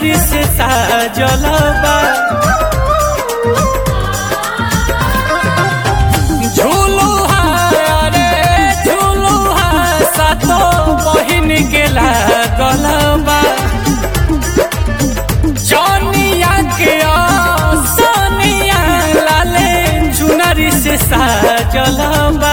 चुनरी से साजल बा। झूलुहा रे झूलुहा सातो बहिन के लागल बा। जौनिया के सोनिया लाले चुनरी से साजल बा।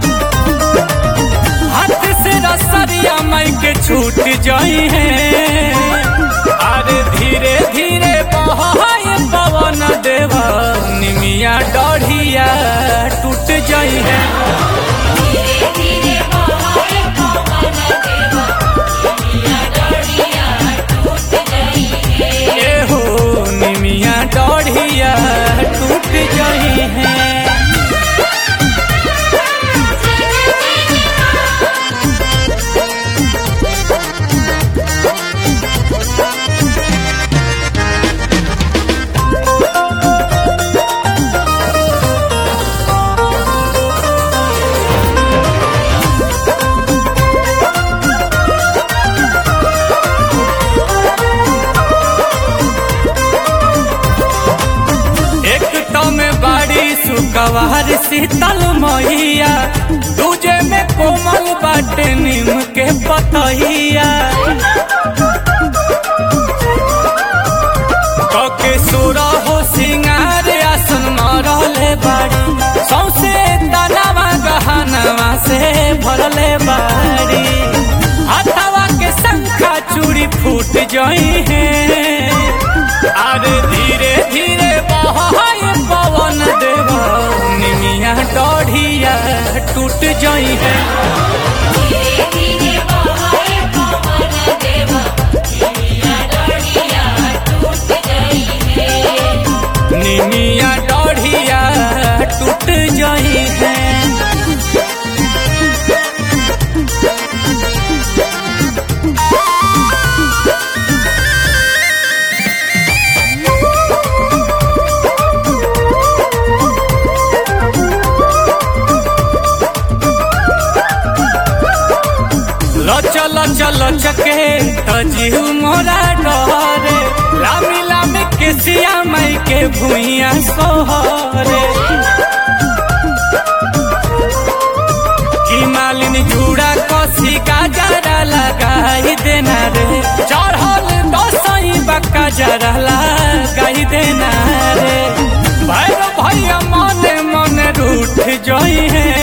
हाथ से रसरिया माई के छूट जाई है। अरे धीरे धीरे बहाए पवन देवा निमिया डढ़िया टूट जाई है। ये हो निमिया डढ़िया टूट जाई है। सुकवार शीतल मैया दूजे में कोमल बाटे नीम के पतहिया। कके सुरा हो सिंगार आसन मरले बाड़ी। सौसे तनावा गहनवा से भरले बाड़ी। हथवा के शंखा चूड़ी फूट जाई है। अरे धीरे धीरे बहाए पवन देवा निमिया डढ़िया टूट जाई है। निमिया डढ़िया टूट जाई है। चल चल चके तजीव मोरा डरे। लामी लामी के सिया माई के भुइया सोहरे। की मालिनी झूड़ा कसी का जरा लगाई देना रे। चढ़ल दसई बक्का जरा लगाई देना रे। भैया मने मने रूठ जाई है।